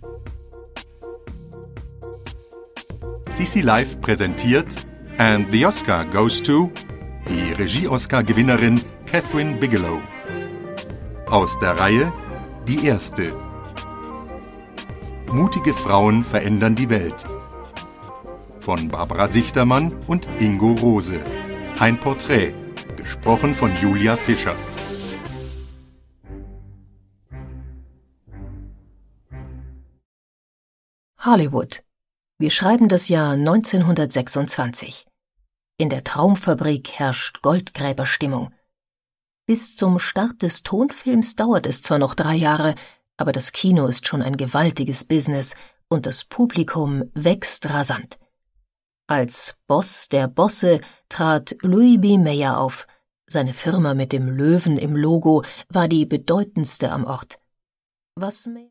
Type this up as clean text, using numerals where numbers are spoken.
CC Live präsentiert And the Oscar goes to die Regie-Oscar-Gewinnerin Kathryn Bigelow. Aus der Reihe Die Erste. Mutige Frauen verändern die Welt. Von Barbara Sichtermann und Ingo Rose. Ein Porträt, gesprochen von Julia Fischer. Hollywood. Wir schreiben das Jahr 1926. In der Traumfabrik herrscht Goldgräberstimmung. Bis zum Start des Tonfilms dauert es zwar noch 3 Jahre, aber das Kino ist schon ein gewaltiges Business und das Publikum wächst rasant. Als Boss der Bosse trat Louis B. Mayer auf. Seine Firma mit dem Löwen im Logo war die bedeutendste am Ort. Was Mayer